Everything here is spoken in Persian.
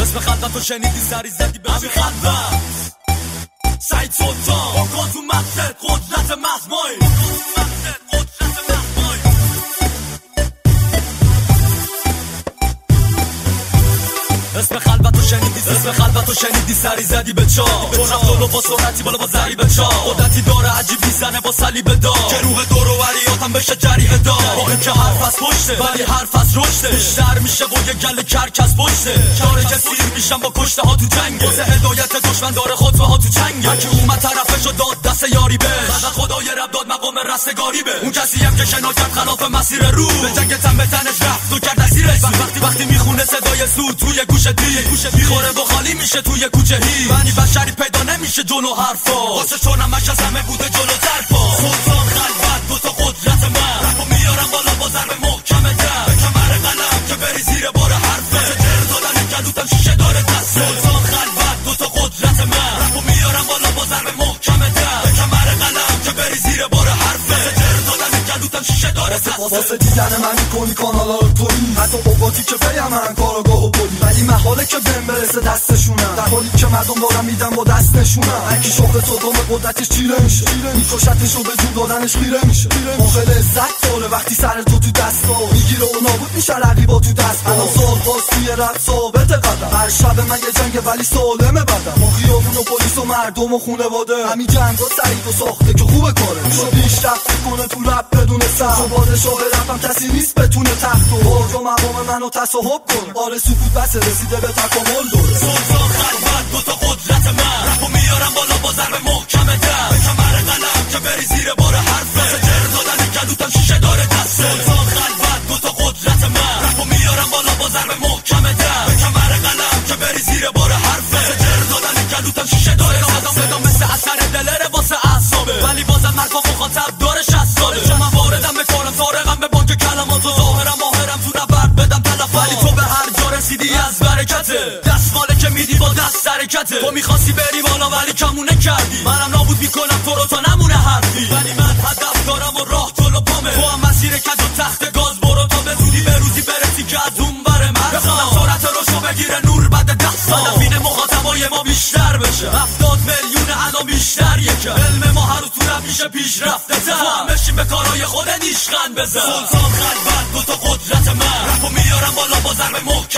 اسم خلوت رو شنیدی سری زدی به همین خلوت سعید سلطان بکن تو مقصد قدرت مغمایی اسم خلوت رو شنیدی سری زدی به چا چون افتولو با سرعتی بالا با ذری به چا قدرتی داره عجیب میزنه با صلیب دار که روح دور و وریاتم بشه جریه دار با این که حرف از پشته ولی حرف از رشته بیشتر میشه و یه گل کرک از پشته داره که سیر میشم با کشته ها تو جنگ واسه هدایت دشمن داره خطبه ها تو جنگ یکی اومد طرفشو داد دست یاری به فقط خدای رب داد مقام رستگاری به اون کسی هم که شنا کرد خلاف مسیر رو به جنگ تن به تنش رفت و کرد اسیرش وقتی میخونه صدای سود توی گوش میخوره و خالی میشه توی کوچه هی بنی بشری پیدا نمیشه جلو حرفا واسه چونمش از همه بوده جلو طرفا سلطان خلوت دوتا قدرت من رپو میارم بالا با ضرب محکم در به کمر قلم که بری زیر بار حرفه واسه جر دادن گلوتم شیشه داره دست سلطان خلوت دوتا قدرت من رپو میارم بالا با ضرب محکم در به کمر قلم که بری زیر بار حرفه واسه جر دادن گلوتم شیشه داره دست واسه دیدن من میکنی کانالا رو تویی حتی اوقاتی که بیم من کاراگاه و بولی ولی محاله که بهم برسه دستشونم در حالی که مردم دارم میدم با دستشونم هرکی شوق صدام قدرتش چیره میشه میکشتش و به جون دادنش خیره میشه آخه لذت داره وقتی سر تو دستا میگیره و نابود میشه رقیبا تو دست الان سال باز توی رب ثابت قدم هر شب من یه جنگ ولی سالمه بدم ما خیابون و پلیس و مردم و خونواده همین جنگا سعید و ساخته که خوبه کاره میشه پیشرفت کنه تو رب بدون سر تو پادشاه رپم کسی نیست بتونه تخت و برج و مقام منو تصاحب کنه آره سکوت بس رسیده به تکامل دوره سلطان خلوت دوتا قدرت من رپو میارم بالا با ضرب محکم در به کمر قلم که بری زیر بار حرفه واسه جر دادن گلوتم شیشه داره دست سلطان خلوت دوتا قدرت من رپو میارم بالا با ضرب محکم در به کمر قلم که بری زیر بار حرفه واسه جر دادن گلوتم شیشه داره صدام مثل اثر دلره واسه اعصابه ولی بازم حرفا مخاطب داره 60 ساله چون من واردم بکنم طارقم به بانک کلمات و ظاهرم ماهرم تو نبرد بدم تلف ولی تو به هر جا رسیدی از برکته دستماله که میدی با دست حرکته تو میخواستی بری بالا ولی کمونه کردی منم نابود میکنم تو رو تا نمونه حرفی ولی من هدف دارم و راه جلو پامه تو هم مسیر کج و تخت گاز برو تا به زودی به روزی برسی که از اون بره مرزا بخونم سرعت روشو بگیره نور بعد 10 سال هدفین مخاطبای ما بیشتر بشه 70 میلیون الان بیشتر یکه علم ما هر روز تو رب میشه پیشرفته تر تو هم بشین به کارهای خود نیشخند بزن سلطان خلوت دوتا قدرت من رپو میارم بالا با ضرب محکم